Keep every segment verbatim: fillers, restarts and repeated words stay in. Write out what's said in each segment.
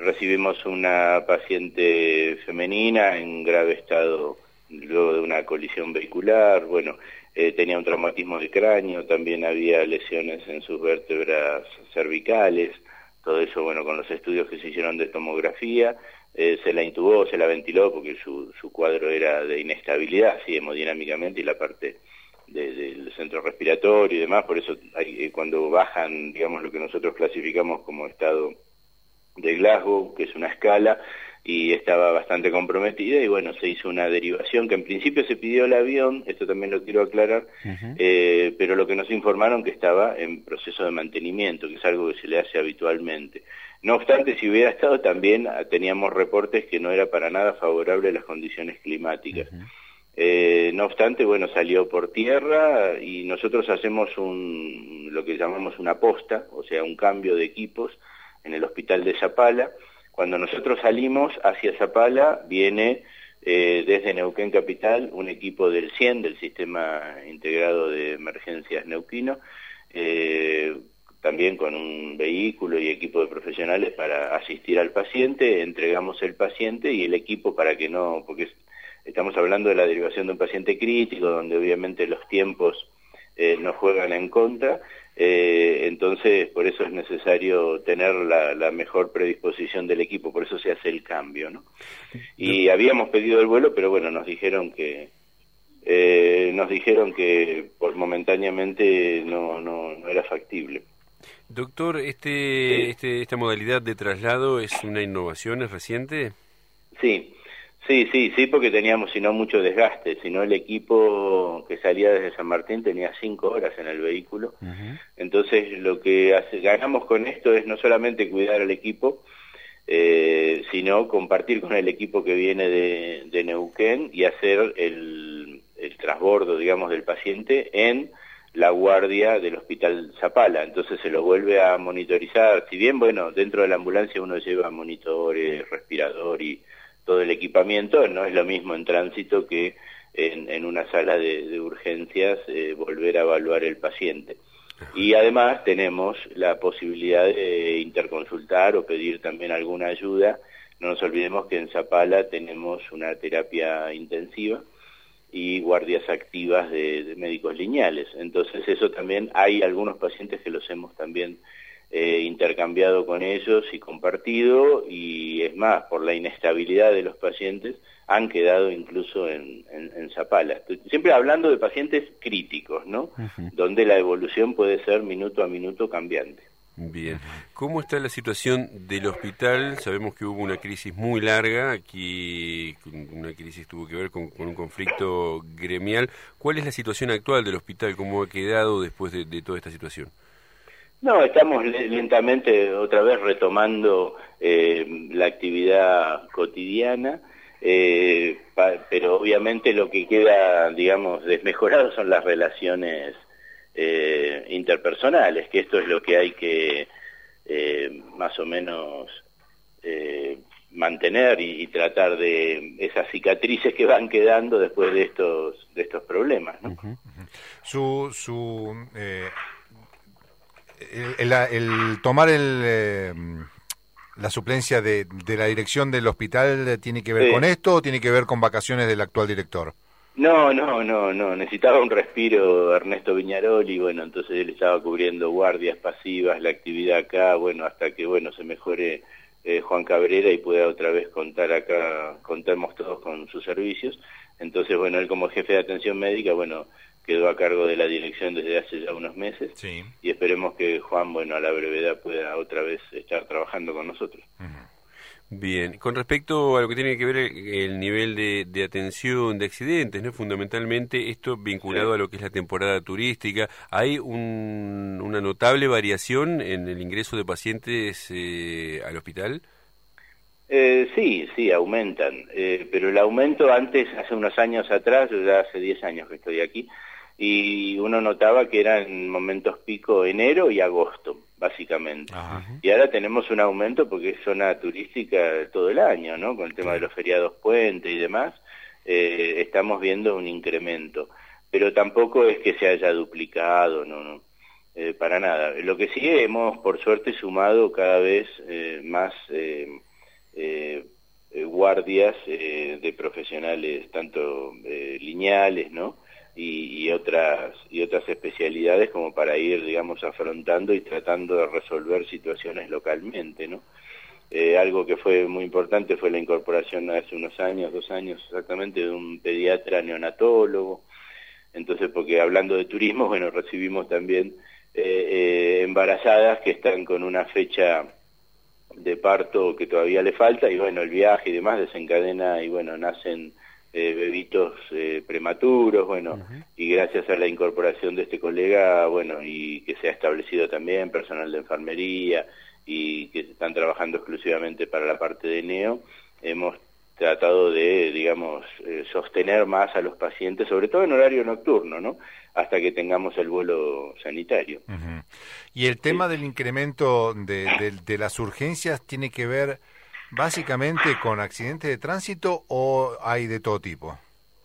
recibimos una paciente femenina en grave estado luego de una colisión vehicular. Bueno, eh, tenía un traumatismo de cráneo, también había lesiones en sus vértebras cervicales. Todo eso, bueno, con los estudios que se hicieron de tomografía, eh, se la intubó, se la ventiló porque su, su cuadro era de inestabilidad, así hemodinámicamente, y la parte de, del centro respiratorio y demás. Por eso hay, cuando bajan, digamos, lo que nosotros clasificamos como estado de Glasgow, que es una escala, y estaba bastante comprometida, y bueno, se hizo una derivación que en principio se pidió el avión, esto también lo quiero aclarar, uh-huh. eh, pero lo que nos informaron que estaba en proceso de mantenimiento, que es algo que se le hace habitualmente. No obstante, si hubiera estado, también teníamos reportes que no era para nada favorable las condiciones climáticas. Uh-huh. Eh, no obstante, bueno, salió por tierra, y nosotros hacemos un lo que llamamos una posta, o sea, un cambio de equipos en el hospital de Zapala. Cuando nosotros salimos hacia Zapala, viene eh, desde Neuquén Capital un equipo del cien, del Sistema Integrado de Emergencias Neuquino, eh, también con un vehículo y equipo de profesionales para asistir al paciente. Entregamos el paciente y el equipo para que no, porque es, estamos hablando de la derivación de un paciente crítico, donde obviamente los tiempos eh, nos juegan en contra. Eh, entonces, por eso es necesario tener la, la mejor predisposición del equipo, por eso se hace el cambio, ¿no? Y habíamos pedido el vuelo, pero bueno, nos dijeron que eh, nos dijeron que por momentáneamente no, no, no era factible. Doctor, este, este esta modalidad de traslado es una innovación, ¿es reciente? Sí. Sí, sí, sí, porque teníamos, si no, mucho desgaste. Si no, el equipo que salía desde San Martín tenía cinco horas en el vehículo. Uh-huh. Entonces, lo que hace, ganamos con esto es no solamente cuidar al equipo, eh, sino compartir con el equipo que viene de, de Neuquén y hacer el, el transbordo, digamos, del paciente en la guardia del Hospital Zapala. Entonces se lo vuelve a monitorizar. Si bien, bueno, dentro de la ambulancia uno lleva monitores, respirador y todo el equipamiento, no es lo mismo en tránsito que en, en una sala de, de urgencias eh, volver a evaluar el paciente. Y además tenemos la posibilidad de interconsultar o pedir también alguna ayuda. No nos olvidemos que en Zapala tenemos una terapia intensiva y guardias activas de, de médicos lineales. Entonces eso también, hay algunos pacientes que los hemos también Eh, intercambiado con ellos y compartido, y es más, por la inestabilidad de los pacientes, han quedado incluso en, en, en Zapala. Siempre hablando de pacientes críticos, ¿no? Uh-huh. Donde la evolución puede ser minuto a minuto cambiante. Bien. ¿Cómo está la situación del hospital? Sabemos que hubo una crisis muy larga, aquí una crisis tuvo que ver con, con un conflicto gremial. ¿Cuál es la situación actual del hospital? ¿Cómo ha quedado después de, de toda esta situación? No, estamos lentamente otra vez retomando eh, la actividad cotidiana, eh, pa, pero obviamente lo que queda, digamos, desmejorado son las relaciones eh, interpersonales, que esto es lo que hay que eh, más o menos eh, mantener y, y tratar de esas cicatrices que van quedando después de estos de estos problemas, ¿no? Uh-huh. Su su eh... El, el, el tomar el, eh, la suplencia de, de la dirección del hospital, ¿tiene que ver sí. con esto o tiene que ver con vacaciones del actual director? No, no, no, no. Necesitaba un respiro Ernesto Viñaroli, bueno, entonces él estaba cubriendo guardias pasivas, la actividad acá, bueno, hasta que, bueno, se mejore eh, Juan Cabrera y pueda otra vez contar acá, contemos todos con sus servicios. Entonces, bueno, él como jefe de atención médica, bueno, quedó a cargo de la dirección desde hace ya unos meses, sí. Y esperemos que Juan, bueno, a la brevedad pueda otra vez estar trabajando con nosotros. Uh-huh. Bien, con respecto a lo que tiene que ver el, el nivel de, de atención de accidentes, ¿no? Fundamentalmente esto vinculado sí. a lo que es la temporada turística, ¿hay un, una notable variación en el ingreso de pacientes eh, al hospital? Eh, sí, sí, aumentan, eh, pero el aumento antes, hace unos años atrás, yo ya hace diez años que estoy aquí, y uno notaba que eran momentos pico enero y agosto, básicamente. Ajá. Y ahora tenemos un aumento porque es zona turística todo el año, ¿no? Con el tema de los feriados puente y demás, eh, estamos viendo un incremento. Pero tampoco es que se haya duplicado, no, no, eh, para nada. Lo que sí hemos, por suerte, sumado cada vez eh, más... Eh, eh, eh, guardias eh, de profesionales tanto eh, lineales, ¿no? Y, y otras y otras especialidades como para ir, digamos, afrontando y tratando de resolver situaciones localmente, ¿no? Eh, algo que fue muy importante fue la incorporación hace unos años, dos años exactamente, de un pediatra neonatólogo. Entonces, porque hablando de turismo, bueno, recibimos también eh, eh, embarazadas que están con una fecha de parto que todavía le falta, y bueno, el viaje y demás desencadena, y bueno, nacen eh, bebitos eh, prematuros, bueno, uh-huh. Y gracias a la incorporación de este colega, bueno, y que se ha establecido también personal de enfermería, y que están trabajando exclusivamente para la parte de neo, hemos tratado de, digamos, eh, sostener más a los pacientes, sobre todo en horario nocturno, ¿no? Hasta que tengamos el vuelo sanitario. Uh-huh. Y el tema sí. del incremento de, de, de las urgencias tiene que ver básicamente con accidentes de tránsito, ¿o hay de todo tipo?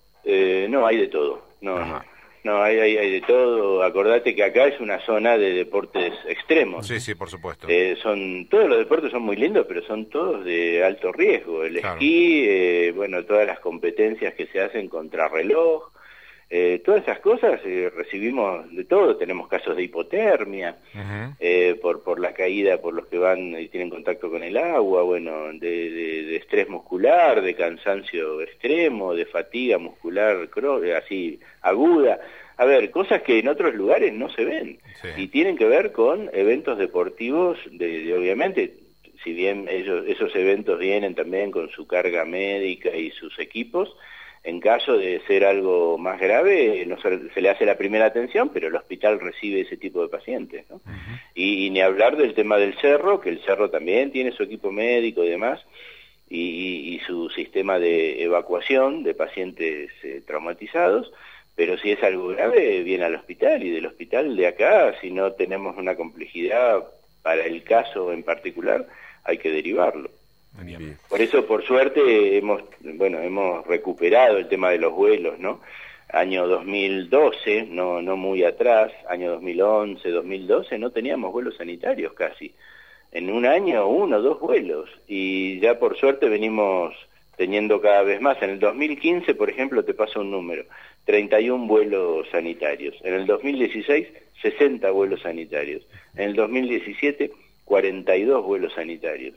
Eh, no, hay de todo. No, Ajá. no. No, hay, hay, hay de todo. Acordate que acá es una zona de deportes extremos. Sí, sí, por supuesto. Eh, son todos los deportes son muy lindos, pero son todos de alto riesgo. El claro. esquí, eh, bueno, todas las competencias que se hacen contra reloj, eh, todas esas cosas eh, recibimos de todo. Tenemos casos de hipotermia uh-huh. eh, por por la caída, por los que van y tienen contacto con el agua, bueno, de, de, de estrés muscular, de cansancio extremo, de fatiga muscular así aguda. A ver, cosas que en otros lugares no se ven, sí. Y tienen que ver con eventos deportivos de, de obviamente, si bien ellos esos eventos vienen también con su carga médica y sus equipos. En caso de ser algo más grave, no se, se le hace la primera atención, pero el hospital recibe ese tipo de pacientes, ¿no? Uh-huh. y, y ni hablar del tema del cerro, que el cerro también tiene su equipo médico y demás, y, y, y su sistema de evacuación de pacientes eh, traumatizados, pero si es algo grave, viene al hospital, y del hospital de acá, si no tenemos una complejidad para el caso en particular, hay que derivarlo. Bien. Por eso, por suerte, hemos bueno hemos recuperado el tema de los vuelos, ¿no? Año dos mil doce, no no muy atrás, año dos mil once, dos mil doce, no teníamos vuelos sanitarios casi. En un año, uno, dos vuelos. Y ya por suerte venimos teniendo cada vez más. En el dos mil quince, por ejemplo, te paso un número, treinta y un vuelos sanitarios. En el dos mil dieciséis, sesenta vuelos sanitarios. En el dos mil diecisiete, cuarenta y dos vuelos sanitarios.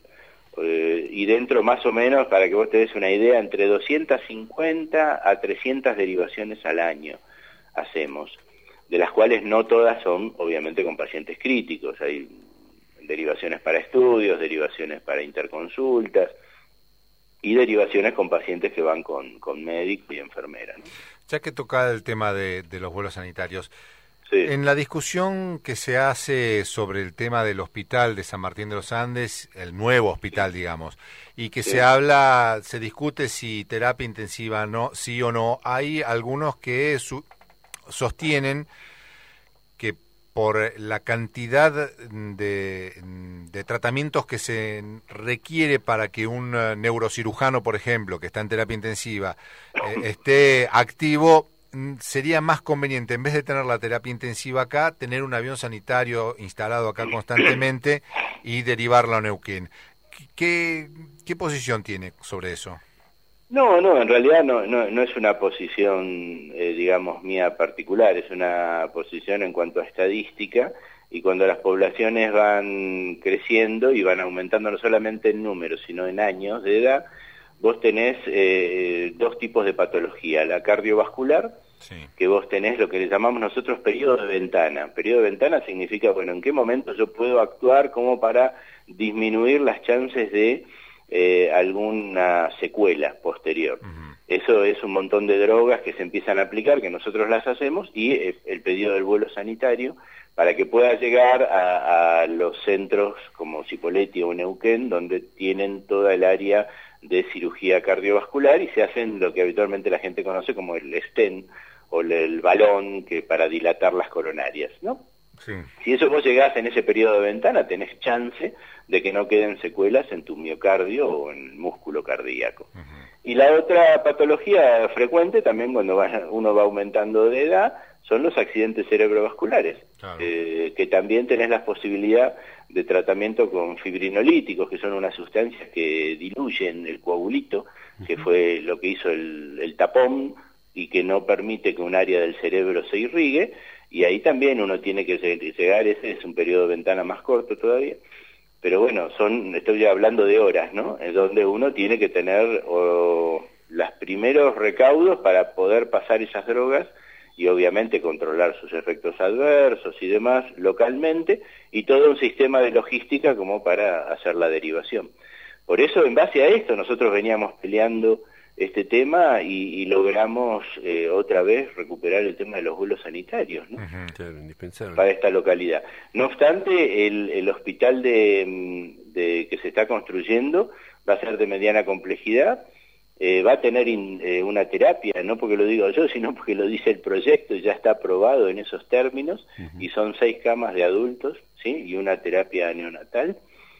Eh, y dentro más o menos, para que vos te des una idea, entre doscientas cincuenta a trescientas derivaciones al año hacemos, de las cuales no todas son obviamente con pacientes críticos. Hay derivaciones para estudios, derivaciones para interconsultas y derivaciones con pacientes que van con, con médico y enfermera, ¿no? Ya que toca el tema de, de los vuelos sanitarios, sí. En la discusión que se hace sobre el tema del hospital de San Martín de los Andes, el nuevo hospital, sí. digamos, y que sí. se habla, se discute si terapia intensiva no, sí o no, hay algunos que su, sostienen que por la cantidad de, de tratamientos que se requiere para que un neurocirujano, por ejemplo, que está en terapia intensiva, eh, esté activo, sería más conveniente, en vez de tener la terapia intensiva acá, tener un avión sanitario instalado acá constantemente y derivarlo a Neuquén. ¿Qué, qué posición tiene sobre eso? No, no, en realidad no, no, no es una posición, eh, digamos, mía particular, es una posición en cuanto a estadística, y cuando las poblaciones van creciendo y van aumentando no solamente en números, sino en años de edad, vos tenés eh, dos tipos de patología, la cardiovascular, sí. que vos tenés lo que le llamamos nosotros periodo de ventana. Periodo de ventana significa, bueno, en qué momento yo puedo actuar como para disminuir las chances de eh, alguna secuela posterior. Uh-huh. Eso es un montón de drogas que se empiezan a aplicar, que nosotros las hacemos, y eh, el pedido del vuelo sanitario, para que pueda llegar a, a los centros como Cipolletti o Neuquén, donde tienen toda el área de cirugía cardiovascular y se hacen lo que habitualmente la gente conoce como el stent o el, el balón que para dilatar las coronarias, ¿no? Sí. Si eso vos llegás en ese periodo de ventana, tenés chance de que no queden secuelas en tu miocardio o en el músculo cardíaco. Uh-huh. Y la otra patología frecuente también cuando va, uno va aumentando de edad, son los accidentes cerebrovasculares, claro. eh, que también tenés la posibilidad de tratamiento con fibrinolíticos, que son unas sustancias que diluyen el coagulito, uh-huh. que fue lo que hizo el, el tapón y que no permite que un área del cerebro se irrigue, y ahí también uno tiene que llegar, ese es un periodo de ventana más corto todavía, pero bueno, son, estoy hablando de horas, ¿no? Es donde uno tiene que tener o, los primeros recaudos para poder pasar esas drogas y obviamente controlar sus efectos adversos y demás localmente, y todo un sistema de logística como para hacer la derivación. Por eso, en base a esto, nosotros veníamos peleando este tema y, y logramos eh, otra vez recuperar el tema de los vuelos sanitarios, ¿no? Uh-huh, claro, indispensable. Para esta localidad. No obstante, el, el hospital de, de que se está construyendo va a ser de mediana complejidad, eh, va a tener in, eh, una terapia, no porque lo digo yo, sino porque lo dice el proyecto, ya está aprobado en esos términos, uh-huh. y son seis camas de adultos, ¿sí? Y una terapia neonatal.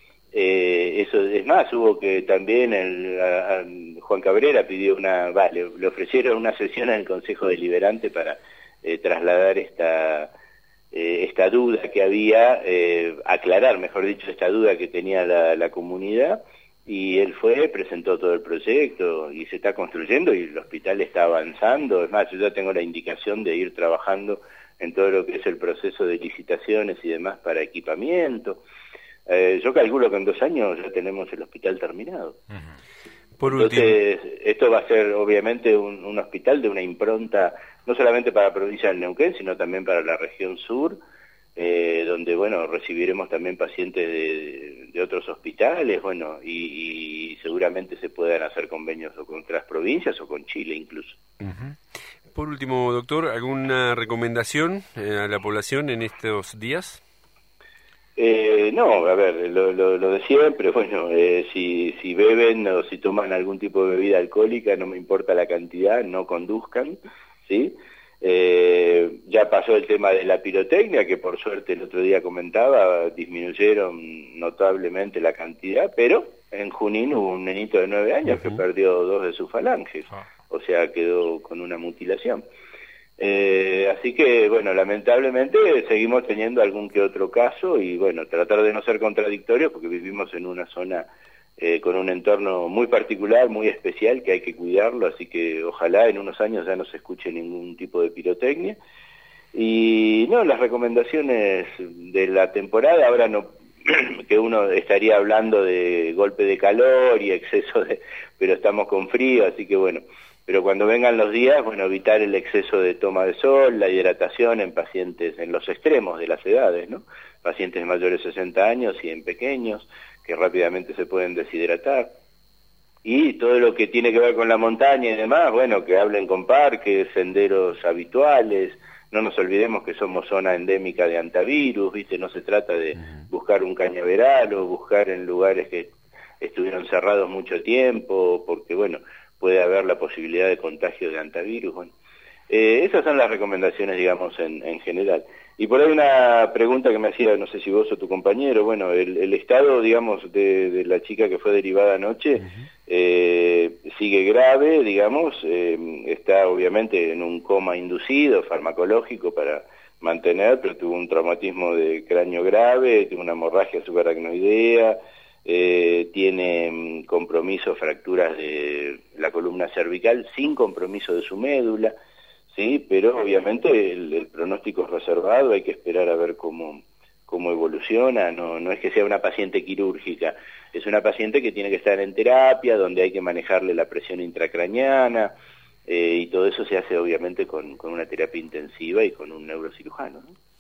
Eh, eso es más, hubo que también el, a, a Juan Cabrera pidió una, vale, le ofrecieron una sesión en el Consejo Deliberante para eh, trasladar esta eh, esta duda que había, eh, aclarar, mejor dicho, esta duda que tenía la, la comunidad, y él fue, presentó todo el proyecto y se está construyendo y el hospital está avanzando. Es más, yo ya tengo la indicación de ir trabajando en todo lo que es el proceso de licitaciones y demás para equipamiento. Eh, yo calculo que en dos años ya tenemos el hospital terminado. Uh-huh. Por último. Entonces, esto va a ser obviamente un, un hospital de una impronta, no solamente para la provincia del Neuquén, sino también para la región sur, eh, donde, bueno, recibiremos también pacientes de, de otros hospitales, bueno, y, y seguramente se puedan hacer convenios o con otras provincias o con Chile incluso. Uh-huh. Por último, doctor, ¿alguna recomendación eh, a la población en estos días? Eh, no, a ver, lo, lo, lo de siempre, bueno, eh, si, si beben o si toman algún tipo de bebida alcohólica, no me importa la cantidad, no conduzcan, ¿sí? Eh, ya pasó el tema de la pirotecnia, que por suerte el otro día comentaba, disminuyeron notablemente la cantidad, pero en Junín hubo un nenito de nueve años uh-huh. que perdió dos de sus falanges, uh-huh. o sea, quedó con una mutilación. Eh, así que, bueno, lamentablemente seguimos teniendo algún que otro caso y, bueno, tratar de no ser contradictorios porque vivimos en una zona eh, con un entorno muy particular, muy especial, que hay que cuidarlo, así que ojalá en unos años ya no se escuche ningún tipo de pirotecnia. Y, no, las recomendaciones de la temporada, ahora no, que uno estaría hablando de golpe de calor y exceso de, pero estamos con frío, así que, bueno, pero cuando vengan los días, bueno, evitar el exceso de toma de sol, la hidratación en pacientes, en los extremos de las edades, ¿no? Pacientes mayores de sesenta años y en pequeños, que rápidamente se pueden deshidratar. Y todo lo que tiene que ver con la montaña y demás, bueno, que hablen con parques, senderos habituales. No nos olvidemos que somos zona endémica de hantavirus, ¿viste? No se trata de buscar un cañaveral o buscar en lugares que estuvieron cerrados mucho tiempo, porque, bueno, puede haber la posibilidad de contagio de hantavirus. Bueno, eh, esas son las recomendaciones, digamos, en, en general. Y por ahí una pregunta que me hacía, no sé si vos o tu compañero, bueno, el, el estado, digamos, de, de la chica que fue derivada anoche, uh-huh. eh, sigue grave, digamos, eh, está obviamente en un coma inducido, farmacológico para mantener, pero tuvo un traumatismo de cráneo grave, tuvo una hemorragia subaracnoidea, Eh, tiene um, compromiso, fracturas de la columna cervical sin compromiso de su médula, sí, pero obviamente el, el pronóstico es reservado, hay que esperar a ver cómo, cómo evoluciona, no, no es que sea una paciente quirúrgica, es una paciente que tiene que estar en terapia, donde hay que manejarle la presión intracraniana, eh, y todo eso se hace obviamente con, con una terapia intensiva y con un neurocirujano, ¿no?